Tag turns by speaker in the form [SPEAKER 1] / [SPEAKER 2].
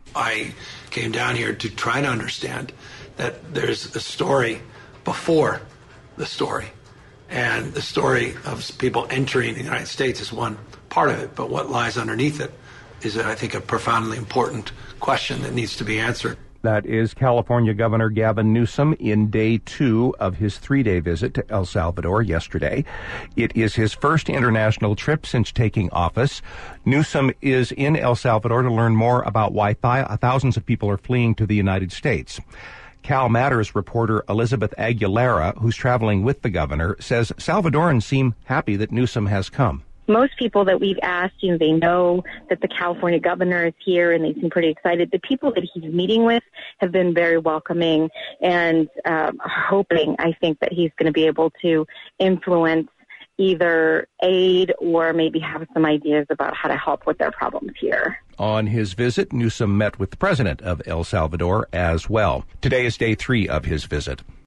[SPEAKER 1] I came down here to try to understand that there's a story before the story. And the story of people entering the United States is one part of it, but what lies underneath it is, I think, a profoundly important question that needs to be answered.
[SPEAKER 2] That is California Governor Gavin Newsom in day 2 of his 3-day visit to El Salvador yesterday. It is his first international trip since taking office. Newsom is in El Salvador to learn more about why thousands of people are fleeing to the United States. Cal Matters reporter Elizabeth Aguilera, who's traveling with the governor, says Salvadorans seem happy that Newsom has come.
[SPEAKER 3] Most people that we've asked, they know that the California governor is here and they seem pretty excited. The people that he's meeting with have been very welcoming and hoping, I think, that he's going to be able to influence either aid or maybe have some ideas about how to help with their problems here.
[SPEAKER 2] On his visit, Newsom met with the president of El Salvador as well. Today is day 3 of his visit.